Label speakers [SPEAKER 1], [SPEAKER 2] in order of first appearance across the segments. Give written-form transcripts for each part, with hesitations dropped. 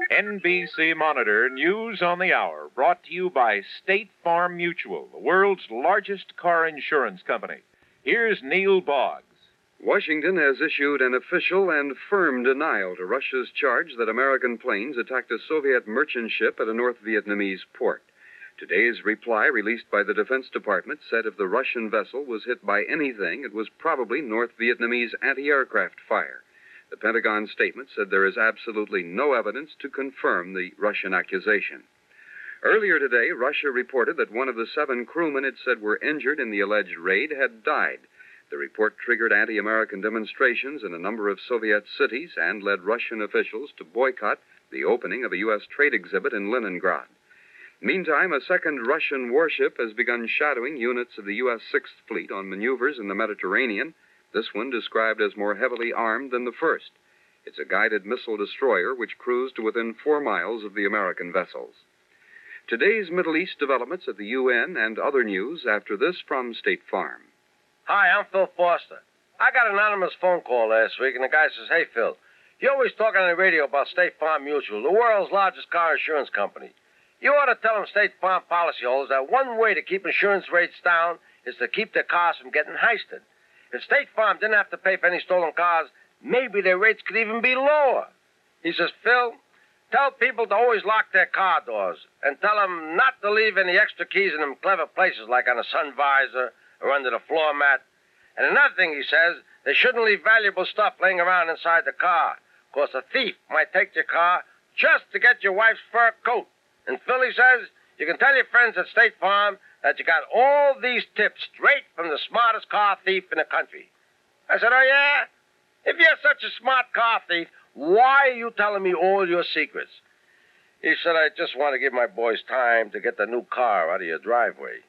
[SPEAKER 1] NBC Monitor News on the Hour, brought to you by State Farm Mutual, the world's largest car insurance company. Here's Neil Boggs.
[SPEAKER 2] Washington has issued an official and firm denial to Russia's charge that American planes attacked a Soviet merchant ship at a North Vietnamese port. Today's reply, released by the Defense Department, said if the Russian vessel was hit by anything, it was probably North Vietnamese anti-aircraft fire. The Pentagon statement said there is absolutely no evidence to confirm the Russian accusation. Earlier today, Russia reported that one of the 7 crewmen it said were injured in the alleged raid had died. The report triggered anti-American demonstrations in a number of Soviet cities and led Russian officials to boycott the opening of a U.S. trade exhibit in Leningrad. Meantime, a second Russian warship has begun shadowing units of the U.S. Sixth Fleet on maneuvers in the Mediterranean, this one described as more heavily armed than the first. It's a guided missile destroyer which cruised to within 4 miles of the American vessels. Today's Middle East developments at the UN and other news after this from State Farm.
[SPEAKER 3] Hi, I'm Phil Foster. I got an anonymous phone call last week, and the guy says, "Hey, Phil, you're always talking on the radio about State Farm Mutual, the world's largest car insurance company. You ought to tell them State Farm policyholders that one way to keep insurance rates down is to keep their cars from getting heisted. If State Farm didn't have to pay for any stolen cars, maybe their rates could even be lower." He says, "Phil, tell people to always lock their car doors and tell them not to leave any extra keys in them clever places like on a sun visor or under the floor mat. And another thing," he says, "they shouldn't leave valuable stuff laying around inside the car, because a thief might take your car just to get your wife's fur coat. And Phil," he says, "you can tell your friends at State Farm that you got all these tips straight from the smartest car thief in the country." I said, "Oh, yeah? If you're such a smart car thief, why are you telling me all your secrets?" He said, "I just want to give my boys time to get the new car out of your driveway."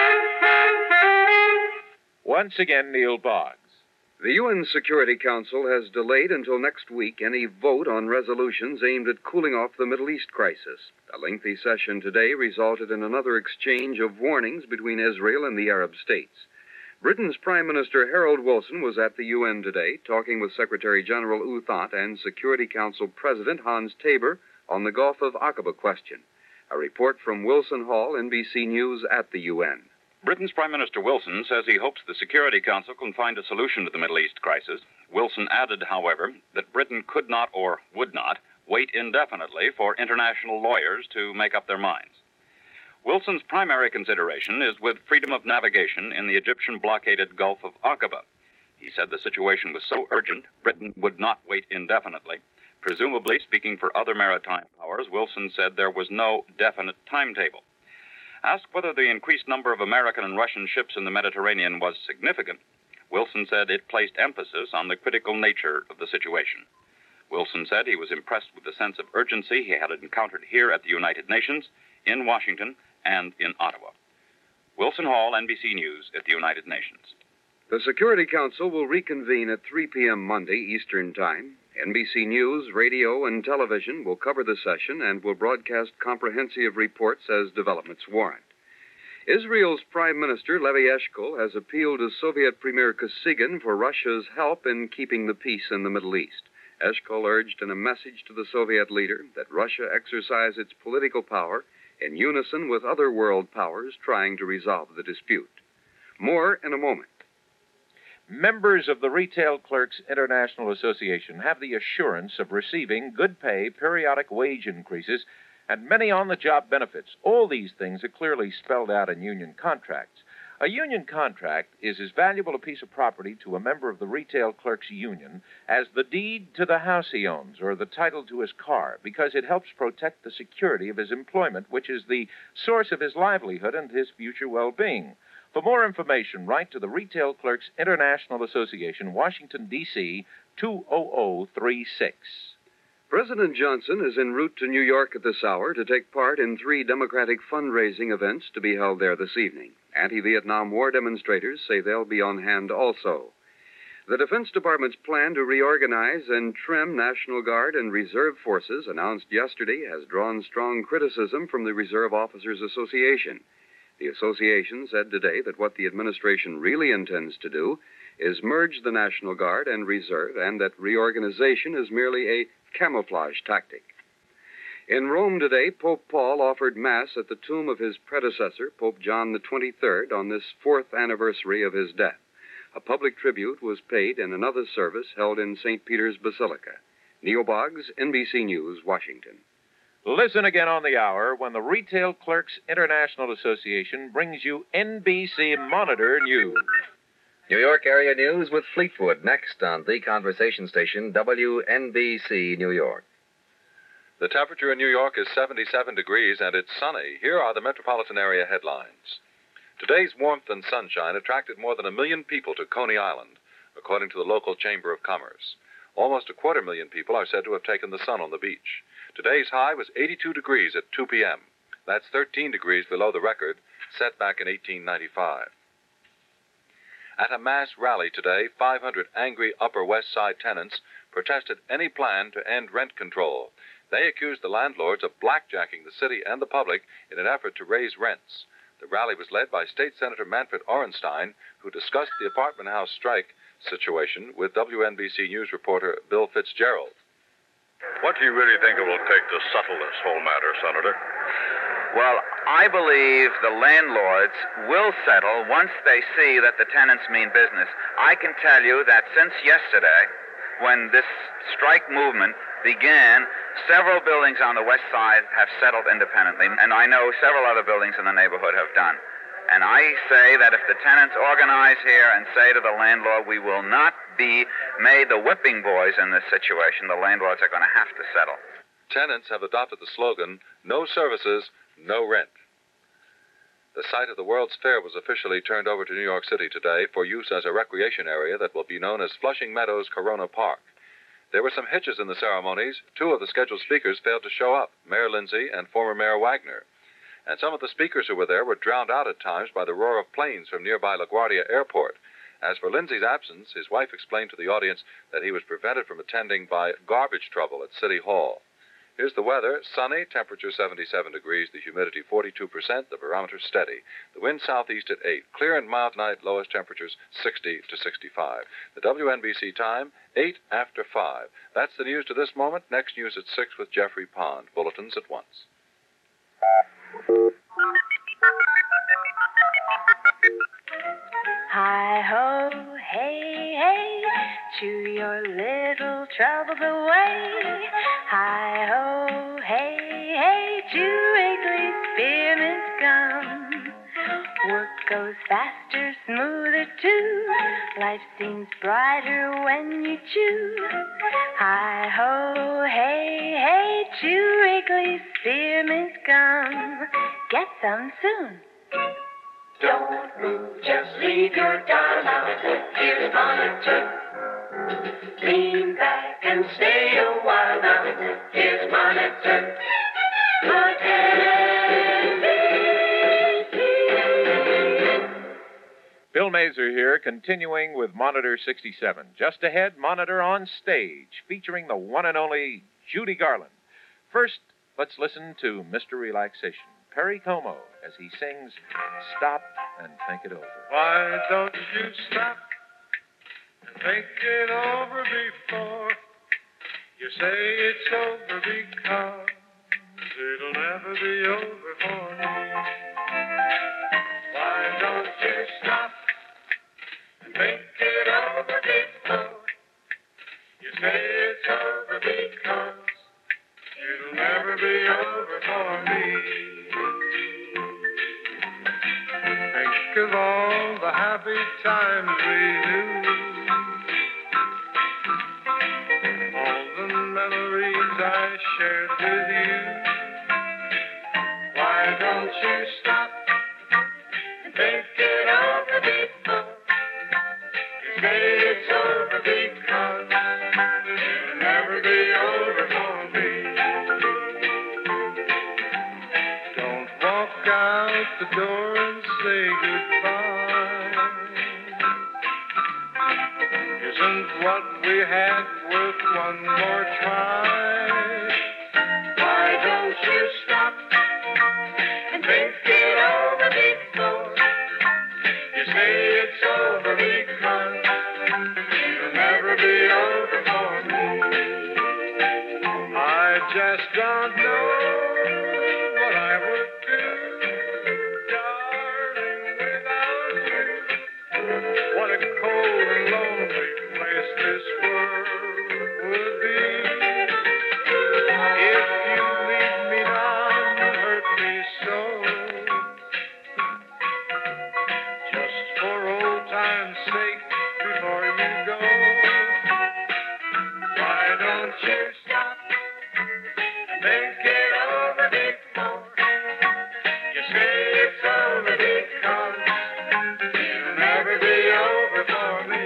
[SPEAKER 1] Once again, Neil Boggs.
[SPEAKER 2] The UN Security Council has delayed until next week any vote on resolutions aimed at cooling off the Middle East crisis. A lengthy session today resulted in another exchange of warnings between Israel and the Arab states. Britain's Prime Minister Harold Wilson was at the UN today, talking with Secretary General U Thant and Security Council President Hans Tabor on the Gulf of Aqaba question. A report from Wilson Hall, NBC News at the UN.
[SPEAKER 4] Britain's Prime Minister Wilson says he hopes the Security Council can find a solution to the Middle East crisis. Wilson added, however, that Britain could not or would not wait indefinitely for international lawyers to make up their minds. Wilson's primary consideration is with freedom of navigation in the Egyptian-blockaded Gulf of Aqaba. He said the situation was so urgent, Britain would not wait indefinitely. Presumably, speaking for other maritime powers, Wilson said there was no definite timetable. Asked whether the increased number of American and Russian ships in the Mediterranean was significant, Wilson said it placed emphasis on the critical nature of the situation. Wilson said he was impressed with the sense of urgency he had encountered here at the United Nations, in Washington, and in Ottawa. Wilson Hall, NBC News at the United Nations.
[SPEAKER 2] The Security Council will reconvene at 3 p.m. Monday Eastern Time. NBC News, radio, and television will cover the session and will broadcast comprehensive reports as developments warrant. Israel's Prime Minister Levi Eshkol has appealed to Soviet Premier Kosygin for Russia's help in keeping the peace in the Middle East. Eshkol urged in a message to the Soviet leader that Russia exercise its political power in unison with other world powers trying to resolve the dispute. More in a moment.
[SPEAKER 1] Members of the Retail Clerks International Association have the assurance of receiving good pay, periodic wage increases, and many on-the-job benefits. All these things are clearly spelled out in union contracts. A union contract is as valuable a piece of property to a member of the Retail Clerks Union as the deed to the house he owns or the title to his car, because it helps protect the security of his employment, which is the source of his livelihood and his future well-being. For more information, write to the Retail Clerks International Association, Washington, D.C., 20036.
[SPEAKER 2] President Johnson is en route to New York at this hour to take part in 3 Democratic fundraising events to be held there this evening. Anti-Vietnam War demonstrators say they'll be on hand also. The Defense Department's plan to reorganize and trim National Guard and Reserve forces, announced yesterday, has drawn strong criticism from the Reserve Officers Association. The association said today that what the administration really intends to do is merge the National Guard and Reserve, and that reorganization is merely a camouflage tactic. In Rome today, Pope Paul offered Mass at the tomb of his predecessor, Pope John the 23rd, on this 4th anniversary of his death. A public tribute was paid in another service held in St. Peter's Basilica. Neil Boggs, NBC News, Washington.
[SPEAKER 1] Listen again on the hour when the Retail Clerks International Association brings you NBC Monitor News.
[SPEAKER 5] New York area news with Fleetwood next on the conversation station WNBC New York.
[SPEAKER 6] The temperature in New York is 77 degrees and it's sunny. Here are the metropolitan area headlines. Today's warmth and sunshine attracted more than 1 million people to Coney Island, according to the local Chamber of Commerce. Almost 250,000 people are said to have taken the sun on the beach. Today's high was 82 degrees at 2 p.m. That's 13 degrees below the record set back in 1895. At a mass rally today, 500 angry Upper West Side tenants protested any plan to end rent control. They accused the landlords of blackjacking the city and the public in an effort to raise rents. The rally was led by State Senator Manfred Orenstein, who discussed the apartment house strike situation with WNBC News reporter Bill Fitzgerald.
[SPEAKER 7] What do you really think it will take to settle this whole matter, Senator?
[SPEAKER 8] Well, I believe the landlords will settle once they see that the tenants mean business. I can tell you that since yesterday, when this strike movement began, several buildings on the west side have settled independently, and I know several other buildings in the neighborhood have done. And I say that if the tenants organize here and say to the landlord, we will not be made the whipping boys in this situation, the landlords are going to have to settle.
[SPEAKER 6] Tenants have adopted the slogan, no services, no rent. The site of the World's Fair was officially turned over to New York City today for use as a recreation area that will be known as Flushing Meadows Corona Park. There were some hitches in the ceremonies. 2 of the scheduled speakers failed to show up, Mayor Lindsay and former Mayor Wagner. And some of the speakers who were there were drowned out at times by the roar of planes from nearby LaGuardia Airport. As for Lindsay's absence, his wife explained to the audience that he was prevented from attending by garbage trouble at City Hall. Here's the weather. Sunny, temperature 77 degrees, the humidity 42%, the barometer steady. The wind southeast at 8. Clear and mild tonight, lowest temperatures 60 to 65. The WNBC time, 8 after 5. That's the news to this moment. Next news at 6 with Jeffrey Pond. Bulletins at once.
[SPEAKER 9] Hi-ho, hey, hey, chew your little troubles away. Hi-ho, hey, hey, chew Wrigley Spearmint Gum. Work goes faster, smoother too. Life seems brighter when you chew. Hi-ho, hey, hey, chew Wrigley Spearmint Gum. Get some soon.
[SPEAKER 10] Don't move, just leave your dial out. Here's Monitor. Lean back and stay a while now. Here's Monitor.
[SPEAKER 1] Bill Mazer here, continuing with Monitor 67. Just ahead, Monitor on Stage, featuring the one and only Judy Garland. First, let's listen to Mr. Relaxation, Perry Como, as he sings Stop and Think It Over.
[SPEAKER 11] Why don't you stop and think it over before you say it's over, because it'll never be over for me. Why don't you stop and think it over before you say it's over, because it'll never be over for me. Think of all the happy times we knew, all the memories I shared with you. Why don't you stop and think it over before you say it's over, because it'll never be over for me. Don't walk out the door and say goodbye. Isn't what we had worth one more try? Why don't you stop and think it over before you say it's over, because it'll never be over for me. I just just don't know what I would do, darling, without you. What a cold and lonely place this world would be. If you leave me now, you hurt me so. Just for old time's sake, before you go, why don't you stop and think it over before you say it's over, because it'll never be over for me.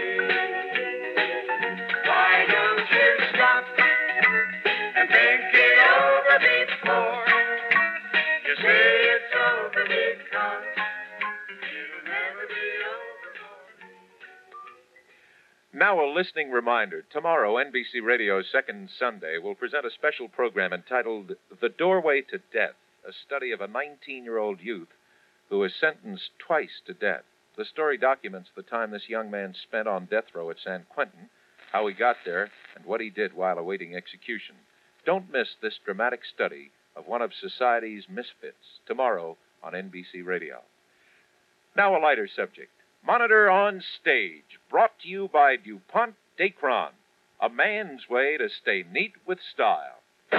[SPEAKER 11] Why don't you stop and think it over before you say it's over, because it'll never be over for me.
[SPEAKER 1] Now, a listening reminder. Tomorrow, NBC Radio's Second Sunday will present a special program entitled The Doorway to Death, a study of a 19-year-old youth who was sentenced twice to death. The story documents the time this young man spent on death row at San Quentin, how he got there, and what he did while awaiting execution. Don't miss this dramatic study of one of society's misfits tomorrow on NBC Radio. Now, a lighter subject. Monitor on Stage, brought to you by DuPont Dacron, a man's way to stay neat with style.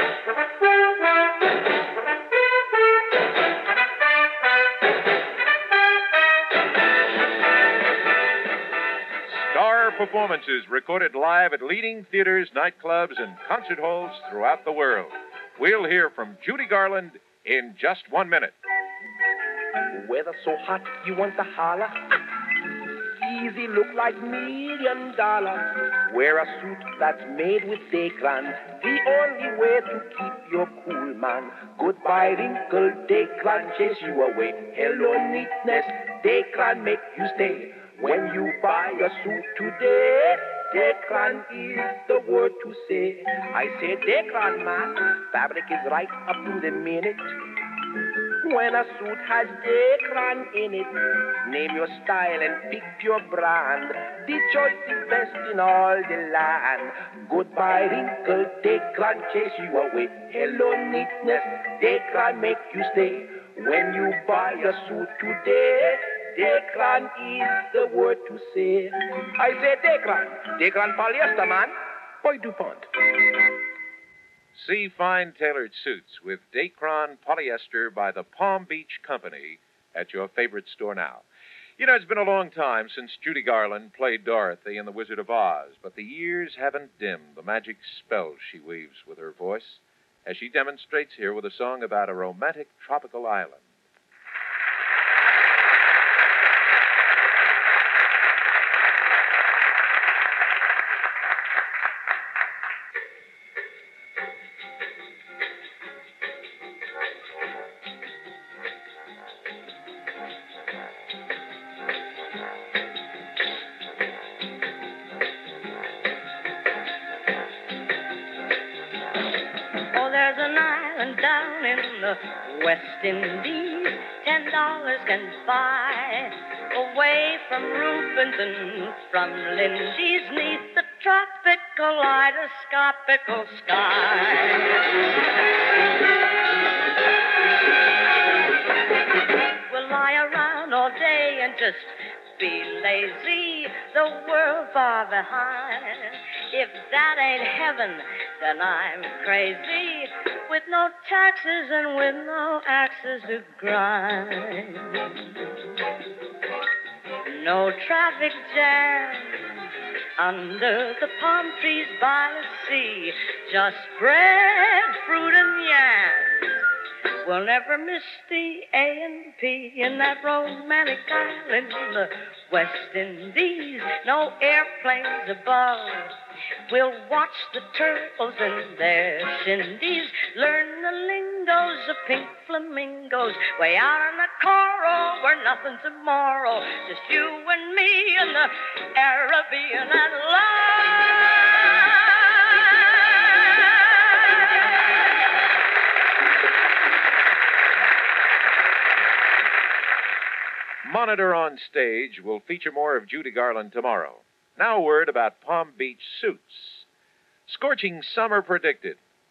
[SPEAKER 1] Star performances recorded live at leading theaters, nightclubs, and concert halls throughout the world. We'll hear from Judy Garland in just 1 minute.
[SPEAKER 12] Weather so hot, you want to holler? Easy look like $1 million. Wear a suit that's made with Dacron, the only way to keep your cool, man. Goodbye wrinkle, Dacron chase you away. Hello neatness, Dacron make you stay. When you buy a suit today, Dacron is the word to say. I say Dacron, man, fabric is right up to the minute. When a suit has Dacron in it, name your style and pick your brand. The choice is best in all the land. Goodbye wrinkle, Dacron chase you away. Hello neatness, Dacron make you stay. When you buy a suit today, Dacron is the word to say. I say Dacron, Dacron polyester, man, by DuPont.
[SPEAKER 1] See fine tailored suits with Dacron polyester by the Palm Beach Company at your favorite store now. You know, it's been a long time since Judy Garland played Dorothy in The Wizard of Oz, but the years haven't dimmed the magic spell she weaves with her voice, as she demonstrates here with a song about a romantic tropical island.
[SPEAKER 9] Down in the West Indies, $10 can buy. Away from Rubens and from Lindy's, neath the tropical kaleidoscopical sky. We'll lie around all day and just be lazy, the world far behind. If that ain't heaven, then I'm crazy, with no taxes and with no axes to grind. No traffic jam under the palm trees by the sea, just bread, fruit, and yams. We'll never miss the A&P in that romantic island in the West Indies. No airplanes above. We'll watch the turtles and their shindies, learn the lingos of pink flamingos, way out on the coral where nothing tomorrow, just you and me in the Caribbean and love.
[SPEAKER 1] Monitor on Stage will feature more of Judy Garland tomorrow. Now a word about Palm Beach suits. Scorching summer predicted.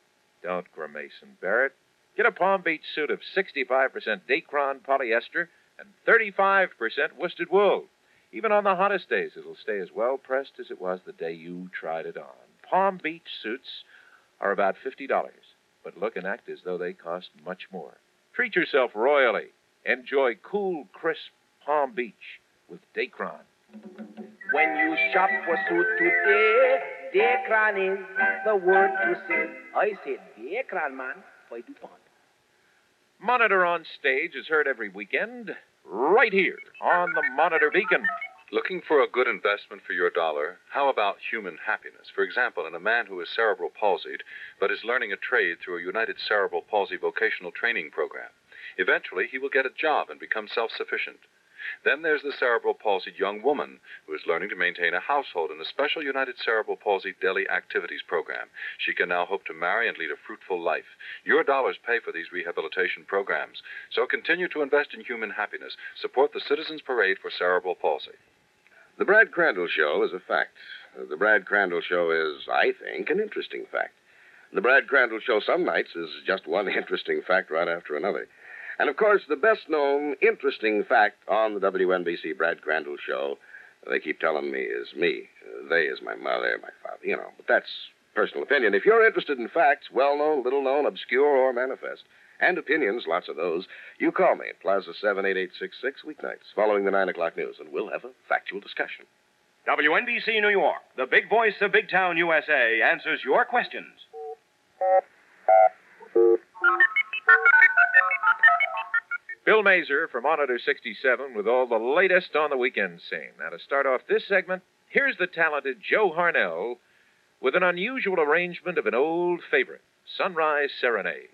[SPEAKER 1] Don't grimace and bear it. Get a Palm Beach suit of 65% Dacron polyester and 35% worsted wool. Even on the hottest days, it'll stay as well pressed as it was the day you tried it on. Palm Beach suits are about $50, but look and act as though they cost much more. Treat yourself royally. Enjoy cool, crisp Palm Beach with Dacron.
[SPEAKER 12] When you shop for suit today, Dacron is the word to say. I said Dacron, man, by DuPont.
[SPEAKER 1] Monitor on Stage is heard every weekend right here on the Monitor Beacon.
[SPEAKER 6] Looking for a good investment for your dollar? How about human happiness? For example, in a man who is cerebral palsied, but is learning a trade through a United Cerebral Palsy vocational training program. Eventually, he will get a job and become self-sufficient. Then there's the cerebral palsied young woman who is learning to maintain a household in a special United Cerebral Palsy daily activities program. She can now hope to marry and lead a fruitful life. Your dollars pay for these rehabilitation programs. So continue to invest in human happiness. Support the Citizens Parade for Cerebral Palsy.
[SPEAKER 13] The Brad Crandall Show is a fact. The Brad Crandall Show is, I think, an interesting fact. The Brad Crandall Show some nights is just one interesting fact right after another. And, of course, the best-known interesting fact on the WNBC Brad Crandall Show, they keep telling me, is me. They is my mother, my father, but that's personal opinion. If you're interested in facts, well-known, little-known, obscure, or manifest, and opinions, lots of those, you call me at Plaza 78866 weeknights following the 9 o'clock news, and we'll have a factual discussion.
[SPEAKER 14] WNBC New York, the big voice of Big Town USA, answers your questions.
[SPEAKER 1] Bill Mazer from Monitor 67 with all the latest on the weekend scene. Now, to start off this segment, here's the talented Joe Harnell with an unusual arrangement of an old favorite, Sunrise Serenade.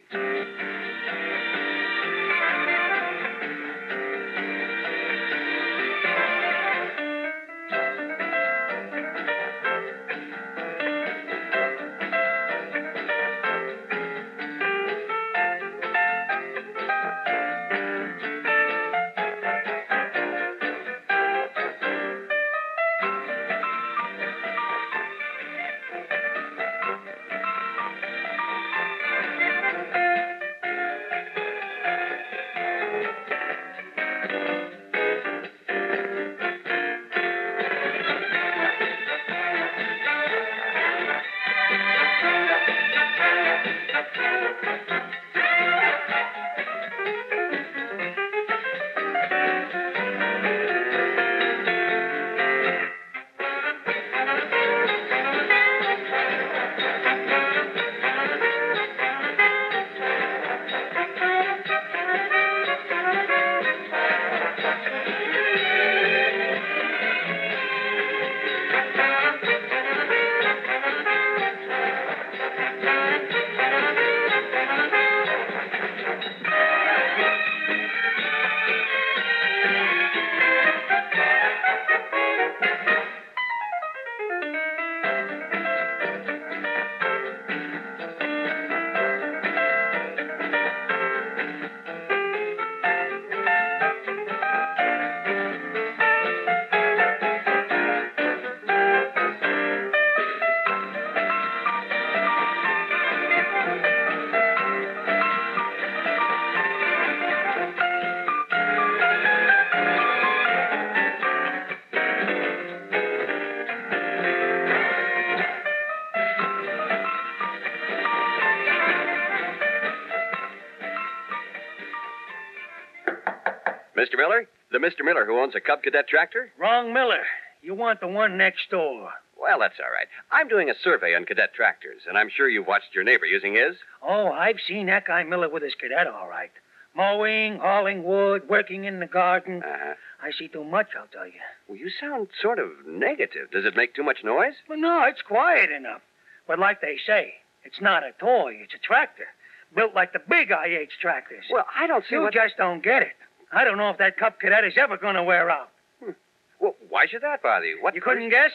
[SPEAKER 15] Mr. Miller? The Mr. Miller who owns a Cub Cadet tractor?
[SPEAKER 16] Wrong Miller. You want the one next door.
[SPEAKER 15] Well, that's all right. I'm doing a survey on cadet tractors, and I'm sure you've watched your neighbor using his.
[SPEAKER 16] Oh, I've seen that guy Miller with his cadet, all right. Mowing, hauling wood, working in the garden.
[SPEAKER 15] Uh-huh.
[SPEAKER 16] I see too much, I'll tell you.
[SPEAKER 15] Well, you sound sort of negative. Does it make too much noise?
[SPEAKER 16] Well, no, it's quiet enough. But like they say, it's not a toy, it's a tractor. Built like the big IH tractors.
[SPEAKER 15] Well, I don't see
[SPEAKER 16] You
[SPEAKER 15] what...
[SPEAKER 16] just don't get it. I don't know if that Cub Cadet is ever going to wear out.
[SPEAKER 15] Well, why should that bother you? What...
[SPEAKER 16] You couldn't guess?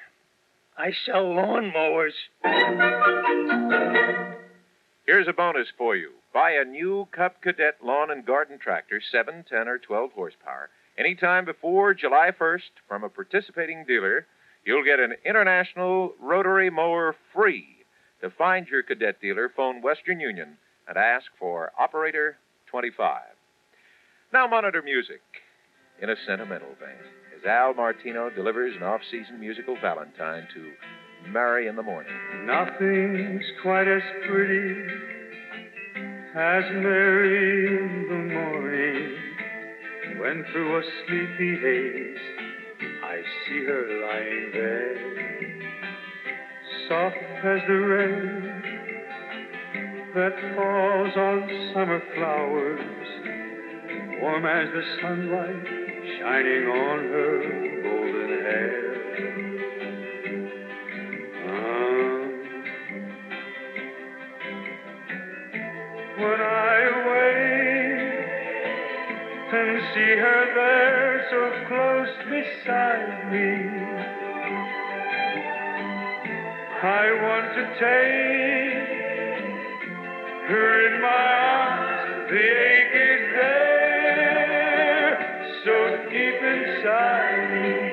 [SPEAKER 16] I sell lawnmowers.
[SPEAKER 1] Here's a bonus for you. Buy a new Cub Cadet lawn and garden tractor, 7, 10, or 12 horsepower, anytime before July 1st from a participating dealer. You'll get an International rotary mower free. To find your cadet dealer, phone Western Union and ask for Operator 25. Now, Monitor Music. In a sentimental vein, as Al Martino delivers an off-season musical valentine to Mary in the Morning.
[SPEAKER 11] Nothing's quite as pretty as Mary in the morning, when through a sleepy haze I see her lying there, soft as the rain that falls on summer flowers, warm as the sunlight shining on her golden hair. When I wake and see her there so close beside me, I want to take her in my arms. The ache is there, so deep inside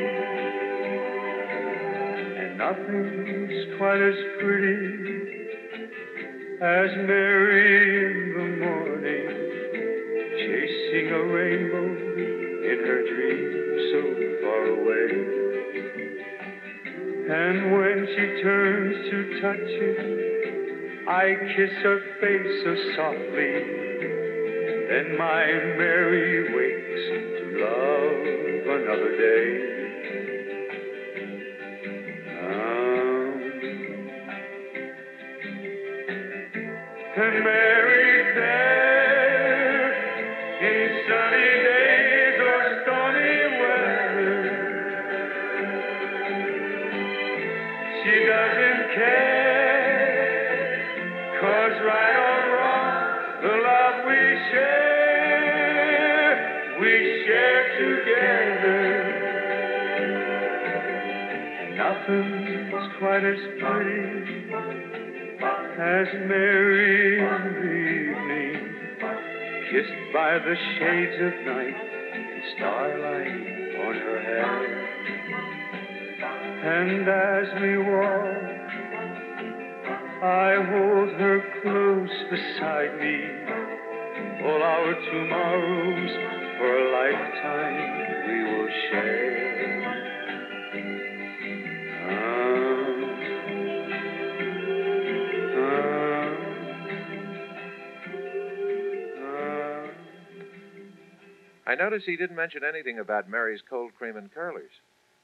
[SPEAKER 11] me, and nothing's quite as pretty as Mary in the morning, chasing a rainbow in her dreams so far away. And when she turns to touch it, I kiss her face so softly. Then my Mary wakes to love another day. And Mary's there in sunny days or stormy weather. She doesn't care, 'cause right or wrong, the love we share together. And nothing's quite as pretty as Mary in the evening, kissed by the shades of night in starlight on her hair. And as we walk, I hold her close beside me. All our tomorrows for a lifetime we will share.
[SPEAKER 1] I notice he didn't mention anything about Mary's cold cream and curlers.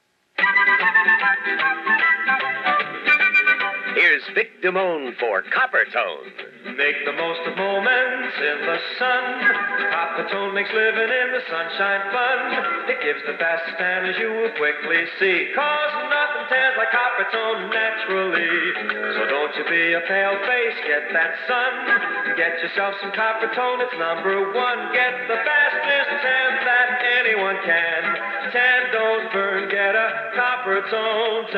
[SPEAKER 15] Here's Vic Damone for Coppertone.
[SPEAKER 17] Make the most of moments in the sun. Coppertone makes living in the sunshine fun. It gives the fastest tan, as you will quickly see. 'Cause nothing tans like Coppertone naturally. So don't you be a pale face, get that sun. Get yourself some Coppertone, it's number one. Get the fastest tan that anyone can. Tan don't burn, get a Coppertone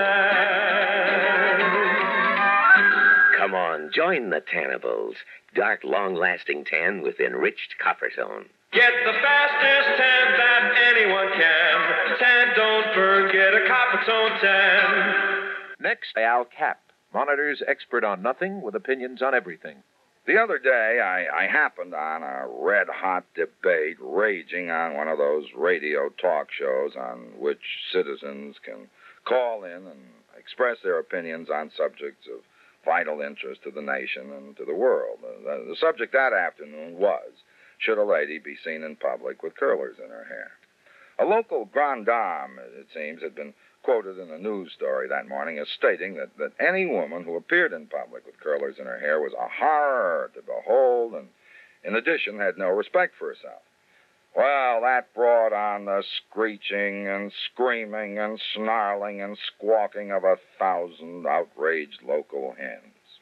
[SPEAKER 17] tan.
[SPEAKER 15] Come on, join the Tannibals. Dark, long-lasting tan with enriched Coppertone.
[SPEAKER 17] Get the fastest tan that anyone can. Tan don't burn, get a Coppertone tan.
[SPEAKER 1] Next, Al Capp, Monitor's expert on nothing with opinions on everything.
[SPEAKER 18] The other day, I happened on a red-hot debate raging on one of those radio talk shows on which citizens can call in and express their opinions on subjects of vital interest to the nation and to the world. The subject that afternoon was, should a lady be seen in public with curlers in her hair? A local grande dame, it seems, had been quoted in a news story that morning as stating that any woman who appeared in public with curlers in her hair was a horror to behold and, in addition, had no respect for herself. Well, that brought on the screeching and screaming and snarling and squawking of 1,000 outraged local hens.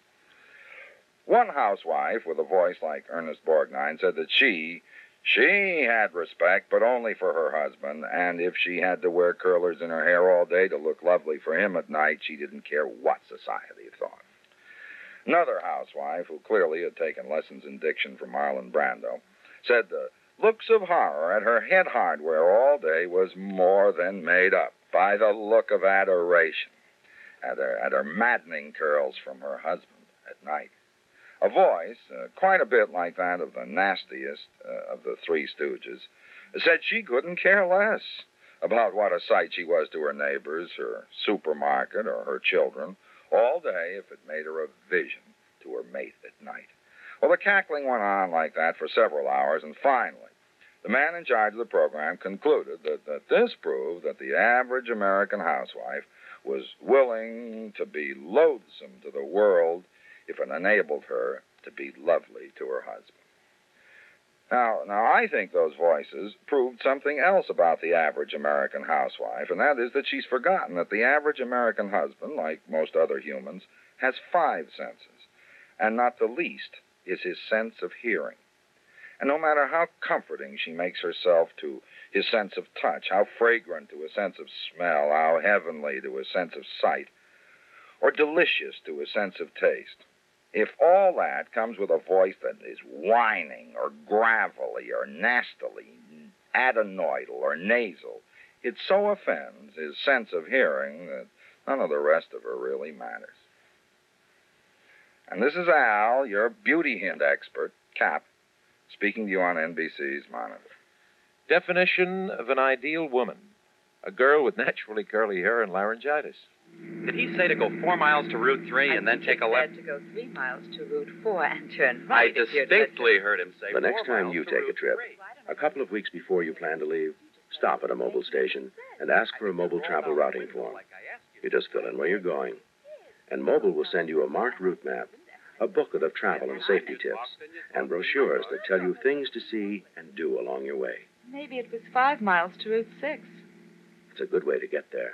[SPEAKER 18] One housewife with a voice like Ernest Borgnine said that she had respect, but only for her husband, and if she had to wear curlers in her hair all day to look lovely for him at night, she didn't care what society thought. Another housewife, who clearly had taken lessons in diction from Marlon Brando, said the looks of horror at her head hardware all day was more than made up by the look of adoration at her maddening curls from her husband. at night. A voice, quite a bit like that of the nastiest of the Three Stooges, said she couldn't care less about what a sight she was to her neighbors, her supermarket, or her children all day if it made her a vision to her mate at night. Well, the cackling went on like that for several hours, and finally, the man in charge of the program concluded that this proved that the average American housewife was willing to be loathsome to the world if it enabled her to be lovely to her husband. Now, I think those voices proved something else about the average American housewife, and that is that she's forgotten that the average American husband, like most other humans, has 5 senses, and not the least is his sense of hearing. And no matter how comforting she makes herself to his sense of touch, how fragrant to a sense of smell, how heavenly to a sense of sight, or delicious to a sense of taste, if all that comes with a voice that is whining or gravelly or nastily, adenoidal or nasal, it so offends his sense of hearing that none of the rest of her really matters. And this is Al, your beauty hint expert, Cap, speaking to you on NBC's Monitor.
[SPEAKER 1] Definition of an ideal woman. A girl with naturally curly hair and laryngitis.
[SPEAKER 5] Did he say to go 4 miles to Route 3 and then take a left?
[SPEAKER 19] To go 3 miles to Route 4 and turn
[SPEAKER 5] I
[SPEAKER 19] right.
[SPEAKER 5] distinctly heard him say
[SPEAKER 20] The next
[SPEAKER 5] 4
[SPEAKER 20] time
[SPEAKER 5] miles
[SPEAKER 20] you
[SPEAKER 5] to
[SPEAKER 20] take a
[SPEAKER 5] Route
[SPEAKER 20] trip,
[SPEAKER 5] 3.
[SPEAKER 20] a couple of weeks before you plan to leave, stop at a mobile station and ask for a mobile travel routing form. You just fill in where you're going. And Mobile will send you a marked route map, a booklet of travel and safety tips, and brochures that tell you things to see and do along your way.
[SPEAKER 19] Maybe it was 5 miles to Route 6.
[SPEAKER 20] It's a good way to get there.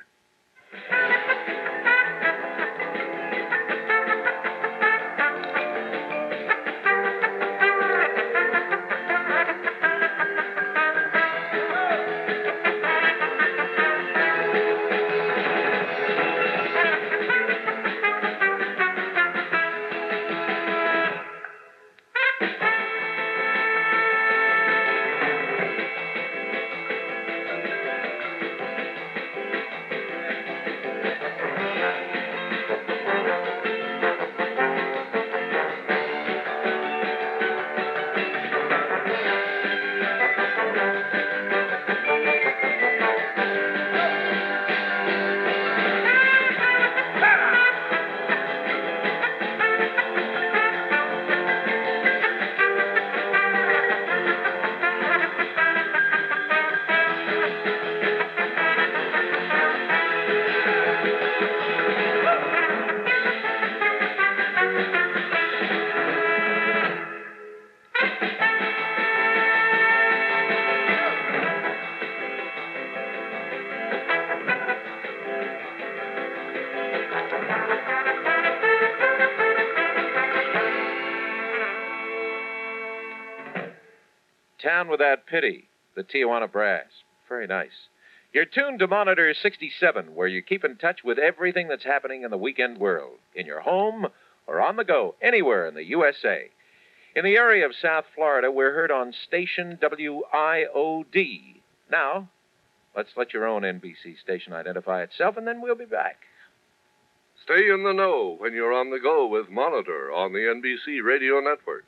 [SPEAKER 1] Town Without Pity, the Tijuana Brass. Very nice. You're tuned to Monitor 67, where you keep in touch with everything that's happening in the weekend world, in your home or on the go, anywhere in the USA. In the area of South Florida, we're heard on station WIOD. Now, let's let your own NBC station identify itself, and then we'll be back.
[SPEAKER 7] Stay in the know when you're on the go with Monitor on the NBC Radio Network.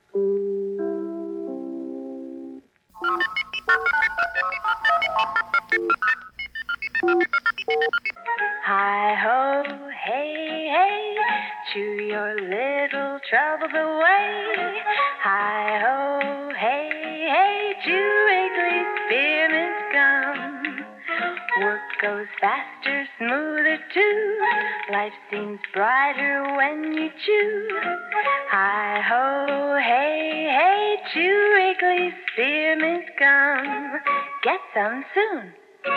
[SPEAKER 9] Hi-ho, hey, hey, chew your little troubles away. Hi-ho, hey, hey, chew Wrigley's Spearmint Gum. Work goes faster, smoother too. Life seems brighter when you chew. Hi-ho, hey, hey, chew Wrigley's Spearmint Gum. Get some soon.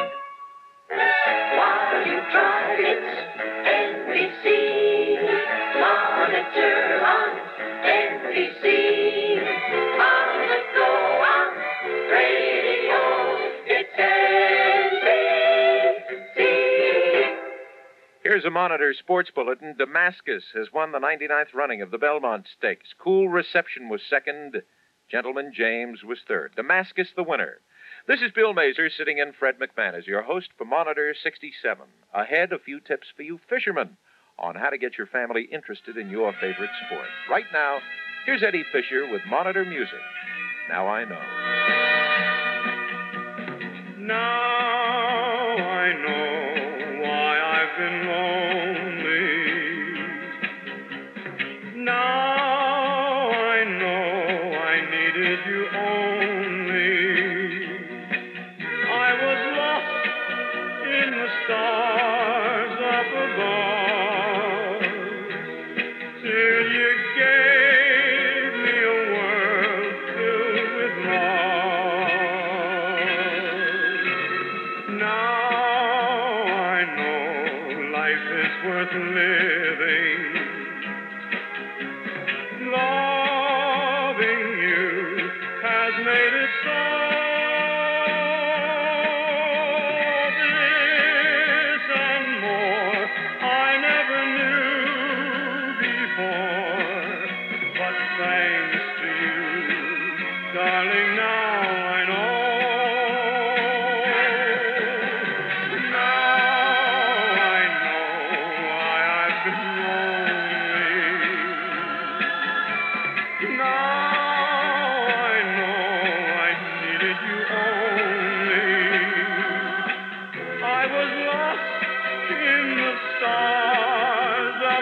[SPEAKER 10] While you drive, it's NBC. Monitor on NBC. On the go on radio, it's NBC.
[SPEAKER 1] Here's a Monitor sports bulletin. Damascus has won the 99th running of the Belmont Stakes. Cool Reception was second. Gentleman James was third. Damascus the winner. This is Bill Mazer sitting in Fred McMahon as your host for Monitor 67. Ahead, a few tips for you fishermen on how to get your family interested in your favorite sport. Right now, here's Eddie Fisher with Monitor Music. Now I know.
[SPEAKER 11] Now I know why I've been lonely. Now I know I needed you only. I was lost in the stars up above till you gave me a world filled with love. Now I know life is worth living. Loving you has made it so. This and more I never knew before. But thanks to you, darling, now I know. Now I know why I've been lonely. Now I know I needed you only. I was lost in the stars up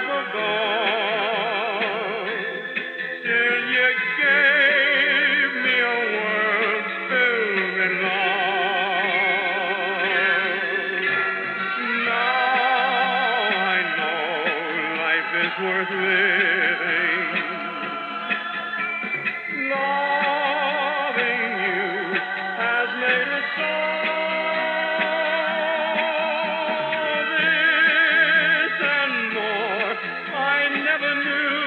[SPEAKER 11] above till you gave me a world filled with love. Now I know life is worth living. Loving you has made it so. This and more I never knew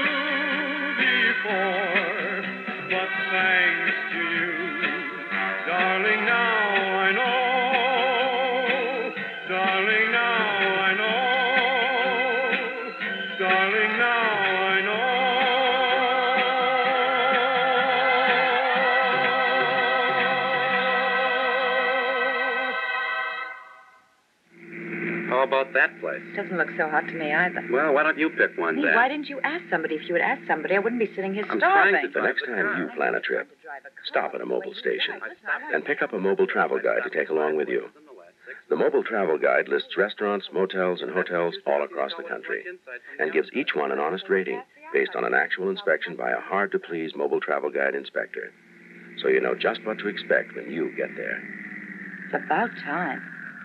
[SPEAKER 11] before. But thanks to you, darling, now I know. Darling, now I know. Darling, now I know.
[SPEAKER 5] How about that place?
[SPEAKER 19] Doesn't look so hot to me either.
[SPEAKER 5] Well, why don't you pick one,
[SPEAKER 19] Lee,
[SPEAKER 5] Dad?
[SPEAKER 19] why didn't you ask somebody? If you had asked somebody, I wouldn't be sitting here
[SPEAKER 20] I'm
[SPEAKER 19] starving.
[SPEAKER 20] trying to. The next time you plan a trip, stop at a mobile station and pick up a mobile travel guide to take along with you. The mobile travel guide lists restaurants, motels, and hotels all across the country and gives each one an honest rating based on an actual inspection by a hard-to-please mobile travel guide inspector. So you know just what to expect when you get there.
[SPEAKER 19] It's about time.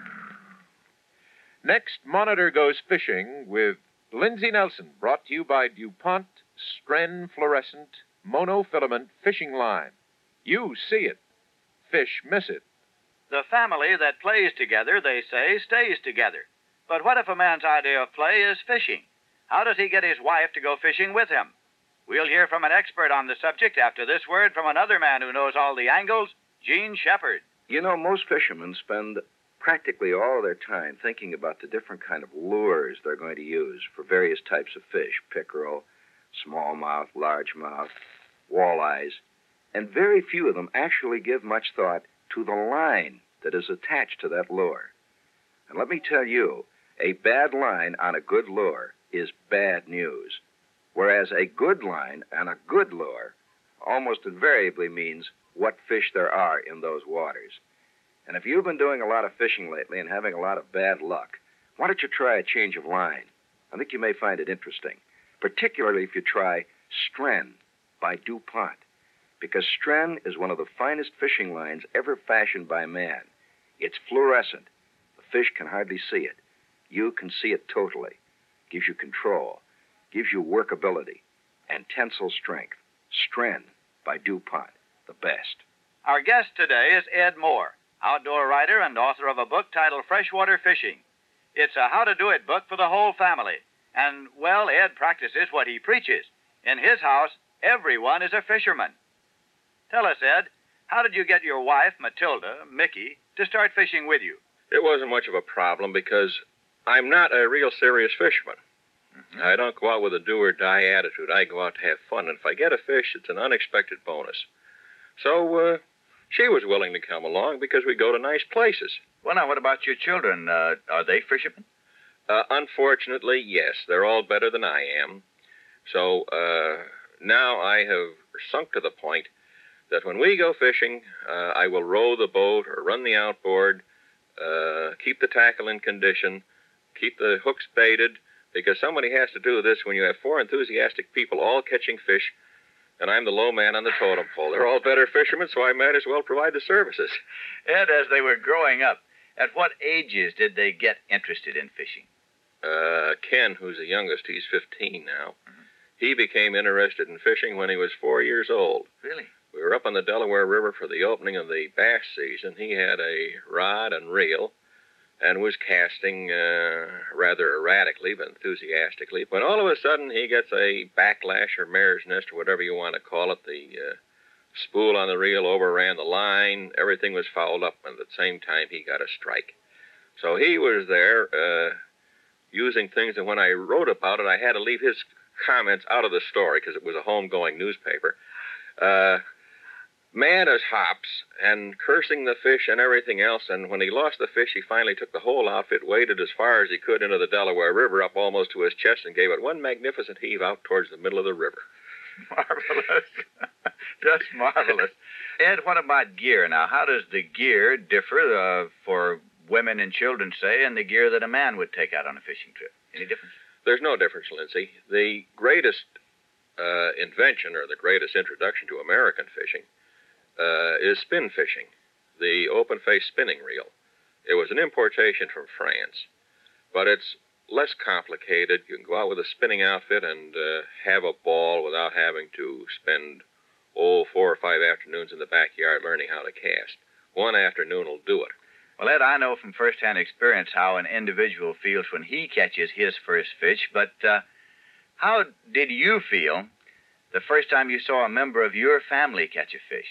[SPEAKER 1] Next, Monitor goes fishing with Lindsay Nelson, brought to you by DuPont Stren Fluorescent Monofilament Fishing Line. You see it. Fish miss it.
[SPEAKER 21] The family that plays together, they say, stays together. But what if a man's idea of play is fishing? How does he get his wife to go fishing with him? We'll hear from an expert on the subject after this word from another man who knows all the angles, Gene Shepard.
[SPEAKER 22] You know, most fishermen spend practically all of their time thinking about the different kind of lures they're going to use for various types of fish, pickerel, smallmouth, largemouth, walleyes, and very few of them actually give much thought to the line that is attached to that lure. And let me tell you, a bad line on a good lure is bad news, whereas a good line on a good lure almost invariably means what fish there are in those waters. And if you've been doing a lot of fishing lately and having a lot of bad luck, why don't you try a change of line? I think you may find it interesting, particularly if you try Stren by DuPont, because Stren is one of the finest fishing lines ever fashioned by man. It's fluorescent. The fish can hardly see it. You can see it totally. Gives you control, gives you workability, and tensile strength. Stren by DuPont, the best.
[SPEAKER 21] Our guest today is Ed Moore, outdoor writer and author of a book titled Freshwater Fishing. It's a how-to-do-it book for the whole family. And, well, Ed practices what he preaches. In his house, everyone is a fisherman. Tell us, Ed, how did you get your wife, Matilda, Mickey, to start fishing with you?
[SPEAKER 23] It wasn't much of a problem because I'm not a real serious fisherman.
[SPEAKER 21] Mm-hmm.
[SPEAKER 23] I don't go out with a do-or-die attitude. I go out to have fun, and if I get a fish, it's an unexpected bonus. So, she was willing to come along because we go to nice places.
[SPEAKER 21] Well, now, what about your children? Are they fishermen?
[SPEAKER 23] Unfortunately, yes. They're all better than I am. So now I have sunk to the point that when we go fishing, I will row the boat or run the outboard, keep the tackle in condition, keep the hooks baited, because somebody has to do this when you have 4 enthusiastic people all catching fish, and I'm the low man on the totem pole. They're all better fishermen, so I might as well provide the services.
[SPEAKER 21] Ed, as they were growing up, at what ages did they get interested in fishing?
[SPEAKER 23] Ken, who's the youngest, he's 15 now. He became interested in fishing when he was 4 years old.
[SPEAKER 21] Really?
[SPEAKER 23] We were up on the Delaware River for the opening of the bass season. He had a rod and reel and was casting rather erratically but enthusiastically. When all of a sudden he gets a backlash or mare's nest or whatever you want to call it, the spool on the reel overran the line. Everything was fouled up, and at the same time he got a strike. So he was there using things, and when I wrote about it, I had to leave his comments out of the story because it was a homegoing newspaper. Mad as hops and cursing the fish and everything else, and when he lost the fish, he finally took the whole outfit, waded as far as he could into the Delaware River, up almost to his chest, and gave it one magnificent heave out towards the middle of the river.
[SPEAKER 21] Marvelous. Just marvelous. Ed, what about gear? Now, how does the gear differ for women and children, say, and the gear that a man would take out on a fishing trip? Any difference?
[SPEAKER 23] There's no difference, Lindsay. The greatest invention, or the greatest introduction to American fishing, is spin fishing, the open-face spinning reel. It was an importation from France, but it's less complicated. You can go out with a spinning outfit and have a ball without having to spend, 4 or 5 afternoons in the backyard learning how to cast. One afternoon will do it.
[SPEAKER 21] Well, Ed, I know from first-hand experience how an individual feels when he catches his first fish, but how did you feel the first time you saw a member of your family catch a fish?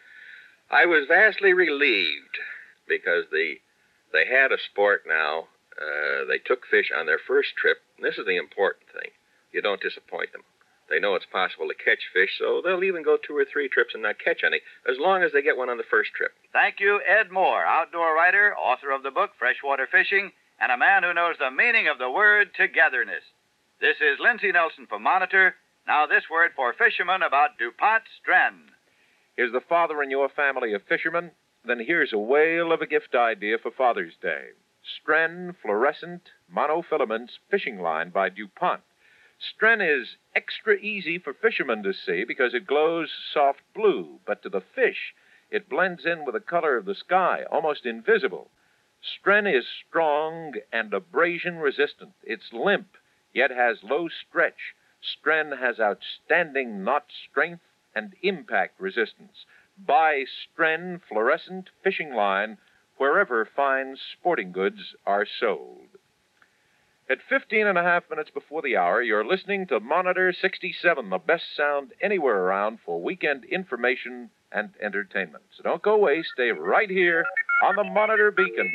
[SPEAKER 23] I was vastly relieved because they had a sport now. They took fish on their first trip. And this is the important thing. You don't disappoint them. They know it's possible to catch fish, so they'll even go 2 or 3 trips and not catch any, as long as they get one on the first trip.
[SPEAKER 21] Thank you, Ed Moore, outdoor writer, author of the book Freshwater Fishing, and a man who knows the meaning of the word togetherness. This is Lindsay Nelson for Monitor. Now this word for fishermen about DuPont Stren.
[SPEAKER 1] Is the father in your family a fisherman? Then here's a whale of a gift idea for Father's Day. Stren Fluorescent Monofilaments Fishing Line by DuPont. Stren is extra easy for fishermen to see because it glows soft blue, but to the fish, it blends in with the color of the sky, almost invisible. Stren is strong and abrasion resistant. It's limp, yet has low stretch. Stren has outstanding knot strength and impact resistance. Buy Stren Fluorescent Fishing Line wherever fine sporting goods are sold. At 15 and a half minutes before the hour, you're listening to Monitor 67, the best sound anywhere around for weekend information and entertainment. So don't go away. Stay right here on the Monitor Beacon.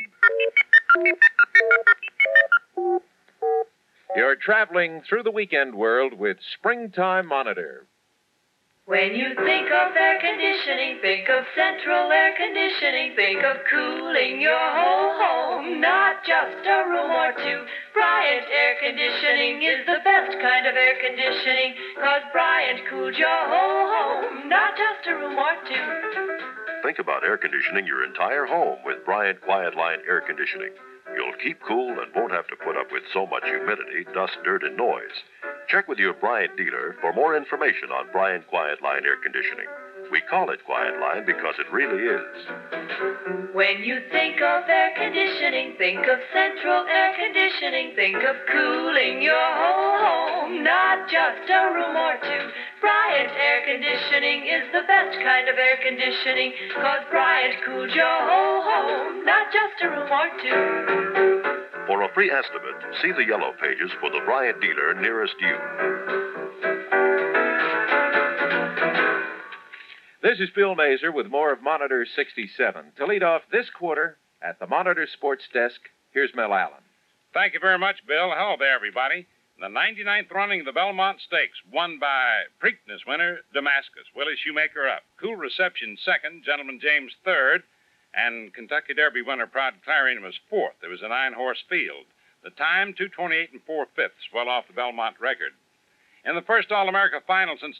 [SPEAKER 1] You're traveling through the weekend world with Springtime Monitor.
[SPEAKER 10] When you think of air conditioning, think of Central Air Conditioning. Think of cooling your whole home, not just a room or two. Bryant Air Conditioning is the best kind of air conditioning, 'cause Bryant cools your whole home, not just a room or two.
[SPEAKER 2] Think about air conditioning your entire home with Bryant Quiet Line Air Conditioning. You'll keep cool and won't have to put up with so much humidity, dust, dirt, and noise. Check with your Bryant dealer for more information on Bryant Quiet Line Air Conditioning. We call it Quiet Line because it really is.
[SPEAKER 10] When you think of air conditioning, think of Central Air Conditioning. Think of cooling your whole home, not just a room or two. Bryant Air Conditioning is the best kind of air conditioning, 'cause Bryant cools your whole home, not just a room or two.
[SPEAKER 2] For a free estimate, see the yellow pages for the Bryant dealer nearest you.
[SPEAKER 1] This is Phil Mazer with more of Monitor 67. To lead off this quarter at the Monitor Sports Desk, here's Mel Allen.
[SPEAKER 3] Thank you very much, Bill. Hello there, everybody. The 99th running of the Belmont Stakes, won by Preakness winner Damascus. Willie Shoemaker up. Cool Reception second, Gentleman James third, and Kentucky Derby winner Proud Clarion was fourth. There was a 9-horse field. The time, 2:28 4/5, well off the Belmont record. In the first All-America final since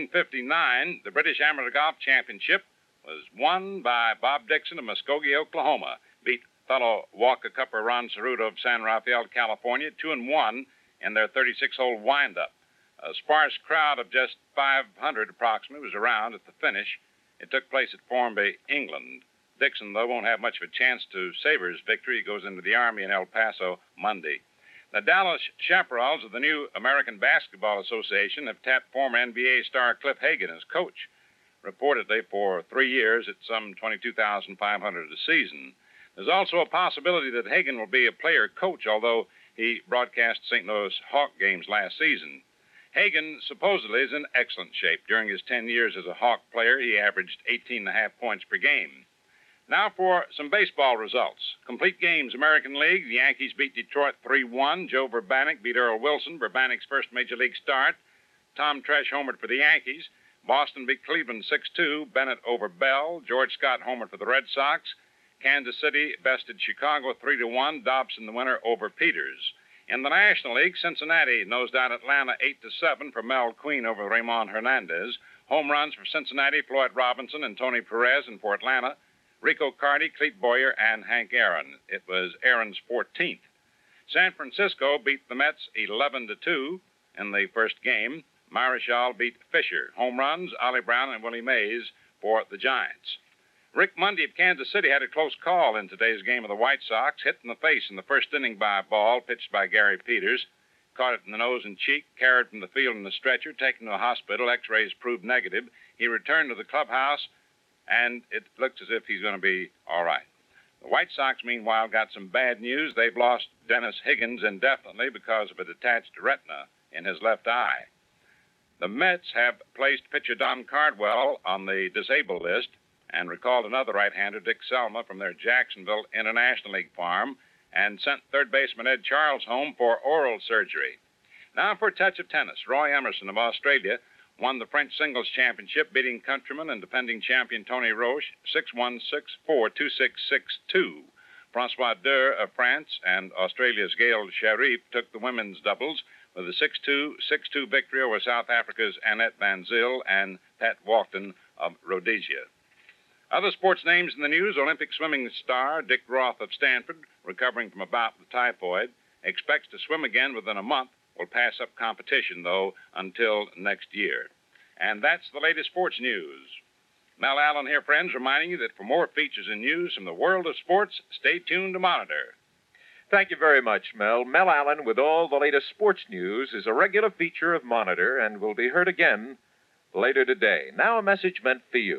[SPEAKER 3] 1959, the British Amateur Golf Championship was won by Bob Dixon of Muskogee, Oklahoma. Beat fellow Walker Cupper Ron Cerruto of San Rafael, California, 2-1 in their 36-hole wind-up. A sparse crowd of just 500 approximately was around at the finish. It took place at Formby, England. Dixon, though, won't have much of a chance to savor his victory. He goes into the Army in El Paso Monday. The Dallas Chaparrals of the new American Basketball Association have tapped former NBA star Cliff Hagan as coach, reportedly for 3 years at some $22,500 a season. There's also a possibility that Hagan will be a player coach, although he broadcast St. Louis Hawk games last season. Hagan supposedly is in excellent shape. During his 10 years as a Hawk player, he averaged 18.5 points per game. Now for some baseball results. Complete games, American League. The Yankees beat Detroit 3-1. Joe Verbanek beat Earl Wilson, Verbanek's first major league start. Tom Tresh homered for the Yankees. Boston beat Cleveland 6-2. Bennett over Bell. George Scott homered for the Red Sox. Kansas City bested Chicago 3-1. Dobson the winner over Peters. In the National League, Cincinnati nosed out Atlanta 8-7 for Mel Queen over Ramon Hernandez. Home runs for Cincinnati, Floyd Robinson and Tony Perez, and for Atlanta, Rico Carty, Clete Boyer, and Hank Aaron. It was Aaron's 14th. San Francisco beat the Mets 11-2 in the first game. Marichal beat Fisher. Home runs, Ollie Brown and Willie Mays for the Giants. Rick Mundy of Kansas City had a close call in today's game of the White Sox, hit in the face in the first inning by a ball pitched by Gary Peters. Caught it in the nose and cheek, carried from the field in the stretcher, taken to a hospital. X-rays proved negative. He returned to the clubhouse, and it looks as if he's going to be all right. The White Sox, meanwhile, got some bad news. They've lost Dennis Higgins indefinitely because of a detached retina in his left eye. The Mets have placed pitcher Don Cardwell on the disabled list and recalled another right-hander, Dick Selma, from their Jacksonville International League farm and sent third baseman Ed Charles home for oral surgery. Now for a touch of tennis. Roy Emerson of Australia won the French singles championship, beating countryman and defending champion Tony Roche 6-1, 6-4, 2-6, 6-2. Francois Deux of France and Australia's Gail Sharif took the women's doubles with a 6-2, 6-2 victory over South Africa's Annette Van Zyl and Pat Walkden of Rhodesia. Other sports names in the news: Olympic swimming star Dick Roth of Stanford, recovering from a bout with typhoid, expects to swim again within a month, will pass up competition, though, until next year. And that's the latest sports news. Mel Allen here, friends, reminding you that for more features and news from the world of sports, stay tuned to Monitor.
[SPEAKER 1] Thank you very much, Mel. Mel Allen, with all the latest sports news, is a regular feature of Monitor and will be heard again later today. Now a message meant for you.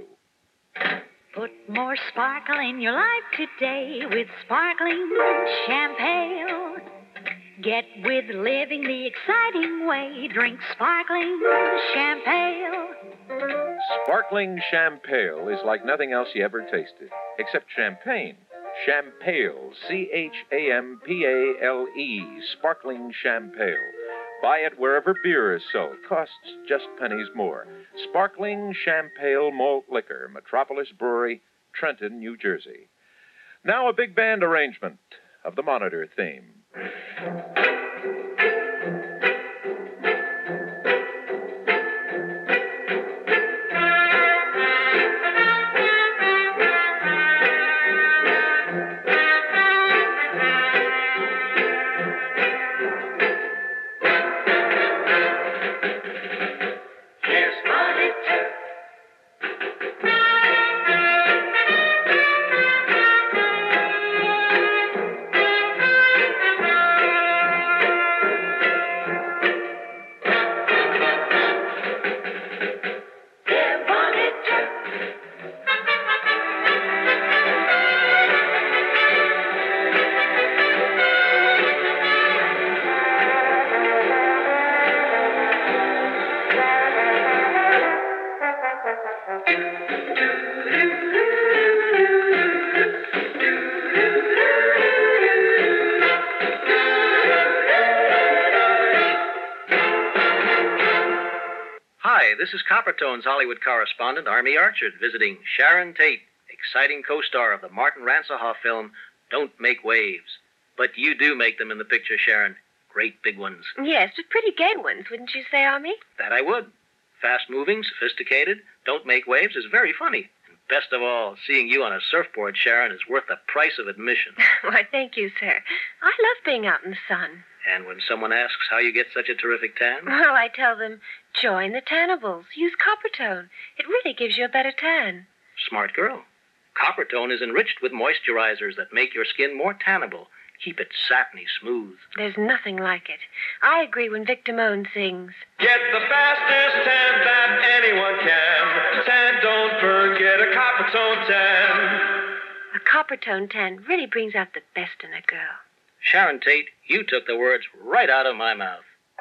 [SPEAKER 9] Put more sparkle in your life today with sparkling champagne. Get with living the exciting way. Drink sparkling champagne.
[SPEAKER 1] Sparkling Champale is like nothing else you ever tasted, except champagne. Champale, Champale, Sparkling Champale. Buy it wherever beer is sold. Costs just pennies more. Sparkling Champale Malt Liquor, Metropolis Brewery, Trenton, New Jersey. Now a big band arrangement of the Monitor theme.
[SPEAKER 4] This is Coppertone's Hollywood correspondent, Army Archer, visiting Sharon Tate, exciting co-star of the Martin Ransohoff film, Don't Make Waves. But you do make them in the picture, Sharon. Great big ones.
[SPEAKER 6] Yes, but pretty gay ones, wouldn't you say, Army?
[SPEAKER 4] That I would. Fast-moving, sophisticated, don't make waves is very funny. And best of all, seeing you on a surfboard, Sharon, is worth the price of admission.
[SPEAKER 6] Why, thank you, sir. I love being out in the sun.
[SPEAKER 4] And when someone asks how you get such a terrific tan?
[SPEAKER 6] Well, I tell them, join the Tannables. Use Coppertone. It really gives you a better tan.
[SPEAKER 4] Smart girl. Coppertone is enriched with moisturizers that make your skin more tannable. Keep it satiny smooth.
[SPEAKER 6] There's nothing like it. I agree when Vic Damone sings.
[SPEAKER 17] Get the fastest tan that anyone can. Tan don't burn, get a Coppertone tan.
[SPEAKER 6] A Coppertone tan really brings out the best in a girl.
[SPEAKER 4] Sharon Tate, you took the words right out of my mouth.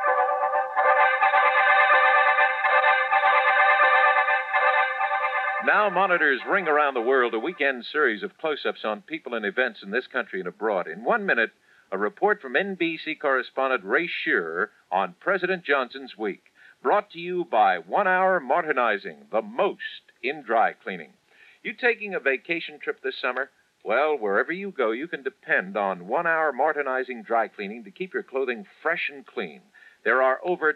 [SPEAKER 1] Now monitors ring around the world a weekend series of close-ups on people and events in this country and abroad. In 1 minute, a report from NBC correspondent Ray Shearer on President Johnson's week. Brought to you by 1 Hour Martinizing, the most in dry cleaning. You taking a vacation trip this summer? Well, wherever you go, you can depend on 1 Hour Martinizing dry cleaning to keep your clothing fresh and clean. There are over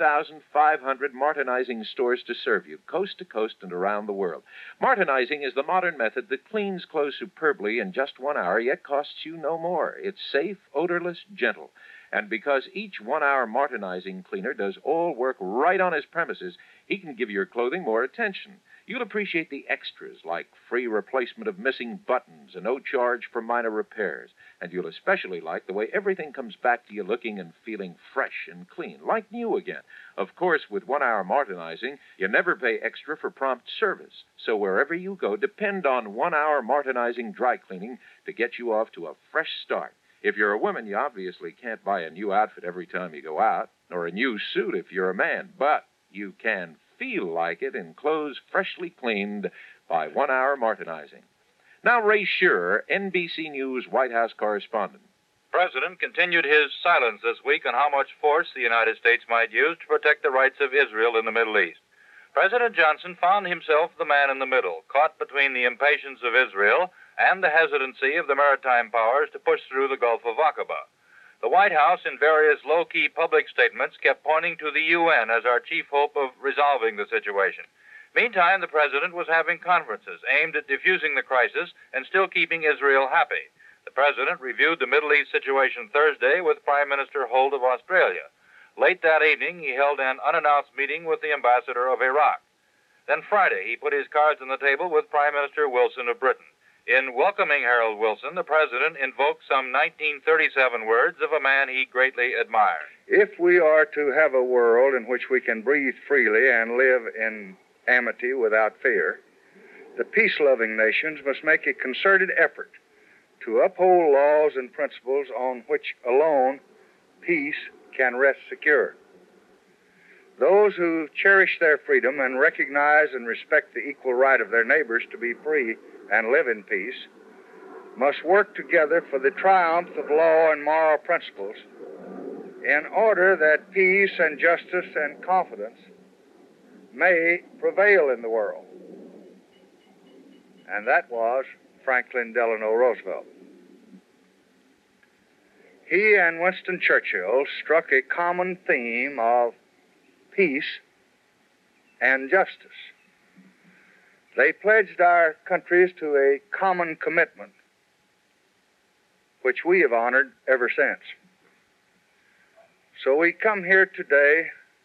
[SPEAKER 1] 2,500 Martinizing stores to serve you, coast to coast and around the world. Martinizing is the modern method that cleans clothes superbly in just 1 hour, yet costs you no more. It's safe, odorless, gentle. And because each 1 Hour Martinizing cleaner does all work right on his premises, he can give your clothing more attention. You'll appreciate the extras, like free replacement of missing buttons and no charge for minor repairs. And you'll especially like the way everything comes back to you looking and feeling fresh and clean, like new again. Of course, with 1 Hour Martinizing, you never pay extra for prompt service. So wherever you go, depend on 1 Hour Martinizing dry cleaning to get you off to a fresh start. If you're a woman, you obviously can't buy a new outfit every time you go out, nor a new suit if you're a man, but you can feel like it in clothes freshly cleaned by 1 Hour Martinizing. Now, Ray Shearer, NBC News White House correspondent.
[SPEAKER 8] The President continued his silence this week on how much force the United States might use to protect the rights of Israel in the Middle East. President Johnson found himself the man in the middle, caught between the impatience of Israel and the hesitancy of the maritime powers to push through the Gulf of Aqaba. The White House, in various low-key public statements, kept pointing to the UN as our chief hope of resolving the situation. Meantime, the President was having conferences aimed at diffusing the crisis and still keeping Israel happy. The President reviewed the Middle East situation Thursday with Prime Minister Holt of Australia. Late that evening, he held an unannounced meeting with the ambassador of Iraq. Then Friday, he put his cards on the table with Prime Minister Wilson of Britain. In welcoming Harold Wilson, the President invoked some 1937 words of a man he greatly admired.
[SPEAKER 12] If we are to have a world in which we can breathe freely and live in amity without fear, the peace-loving nations must make a concerted effort to uphold laws and principles on which alone peace can rest secure. Those who cherish their freedom and recognize and respect the equal right of their neighbors to be free and live in peace must work together for the triumph of law and moral principles in order that peace and justice and confidence may prevail in the world. And that was Franklin Delano Roosevelt. He and Winston Churchill struck a common theme of peace and justice. They pledged our countries to a common commitment, which we have honored ever since. So we come here today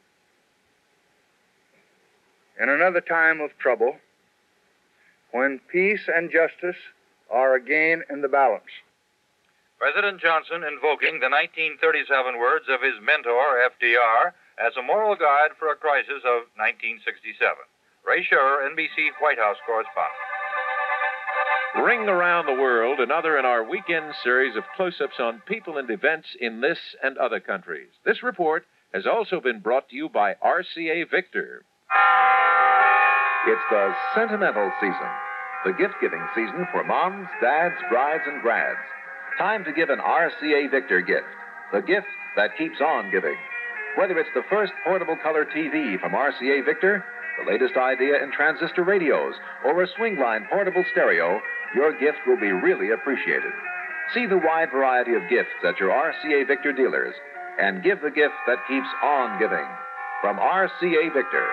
[SPEAKER 12] in another time of trouble, when peace and justice are again in the balance.
[SPEAKER 8] President Johnson invoking the 1937 words of his mentor, FDR, as a moral guide for a crisis of 1967. Ray Shearer, NBC White House correspondent.
[SPEAKER 1] Ring around the world, another in our weekend series of close-ups on people and events in this and other countries. This report has also been brought to you by RCA Victor.
[SPEAKER 24] It's the sentimental season, the gift-giving season for moms, dads, brides, and grads. Time to give an RCA Victor gift, the gift that keeps on giving. Whether it's the first portable color TV from RCA Victor, the latest idea in transistor radios, or a Swingline portable stereo, your gift will be really appreciated. See the wide variety of gifts at your RCA Victor dealers and give the gift that keeps on giving. From RCA Victor.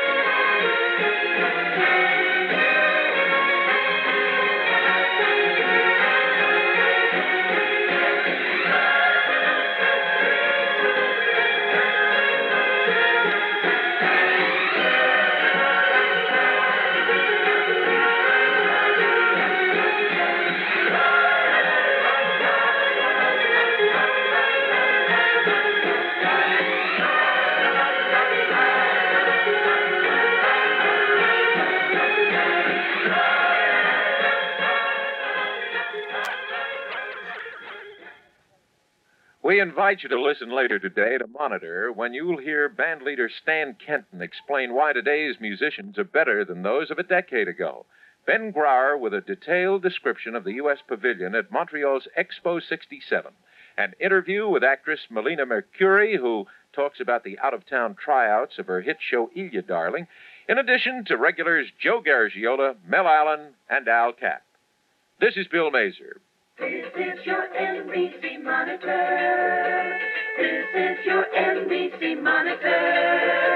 [SPEAKER 1] We invite you to listen later today to Monitor when you'll hear band leader Stan Kenton explain why today's musicians are better than those of a decade ago. Ben Grauer with a detailed description of the U.S. Pavilion at Montreal's Expo 67. An interview with actress Melina Mercuri, who talks about the out-of-town tryouts of her hit show Ilya Darling, in addition to regulars Joe Garagiola, Mel Allen, and Al Capp. This is Bill Mazer.
[SPEAKER 10] This is your NBC Monitor. This is your NBC Monitor.